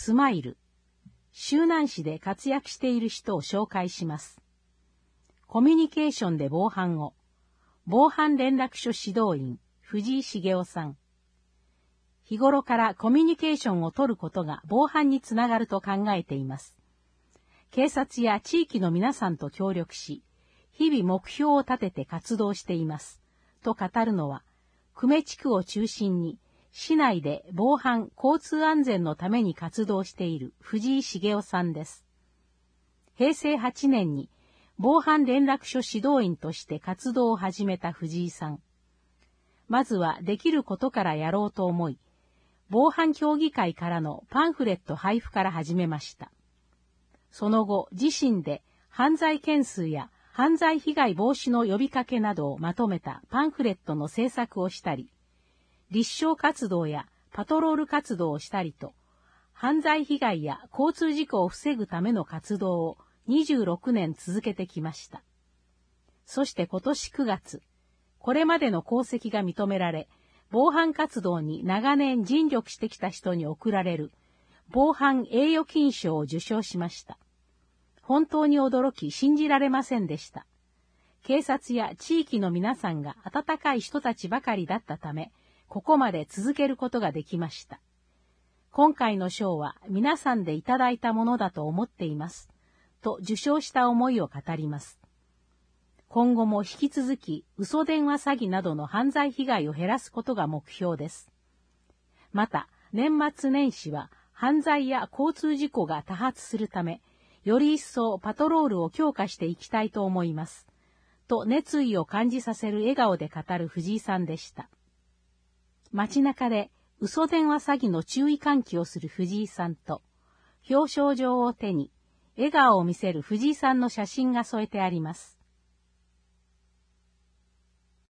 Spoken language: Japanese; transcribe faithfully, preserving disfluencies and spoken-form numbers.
スマイル、周南市で活躍している人を紹介します。コミュニケーションで防犯を、防犯連絡所指導員、藤井茂雄さん。日頃からコミュニケーションを取ることが防犯につながると考えています。警察や地域の皆さんと協力し、日々目標を立てて活動しています。と語るのは、久米地区を中心に、市内で防犯・交通安全のために活動している藤井茂雄さんです。へいせいはちねんに防犯連絡所指導員として活動を始めた藤井さん。まずはできることからやろうと思い、防犯協議会からのパンフレット配布から始めました。その後、自身で犯罪件数や犯罪被害防止の呼びかけなどをまとめたパンフレットの制作をしたり、立証活動やパトロール活動をしたりと、犯罪被害や交通事故を防ぐための活動をにじゅうろくねん続けてきました。そして今年くがつ、これまでの功績が認められ、防犯活動に長年尽力してきた人に贈られる防犯栄誉金賞を受賞しました。本当に驚き信じられませんでした。警察や地域の皆さんが温かい人たちばかりだったため、ここまで続けることができました。今回の賞は皆さんでいただいたものだと思っています。と受賞した思いを語ります。今後も引き続き嘘電話詐欺などの犯罪被害を減らすことが目標です。また、年末年始は犯罪や交通事故が多発するため、より一層パトロールを強化していきたいと思います。と熱意を感じさせる笑顔で語る藤井さんでした。街中で嘘電話詐欺の注意喚起をする藤井さんと、表彰状を手に笑顔を見せる藤井さんの写真が添えてあります。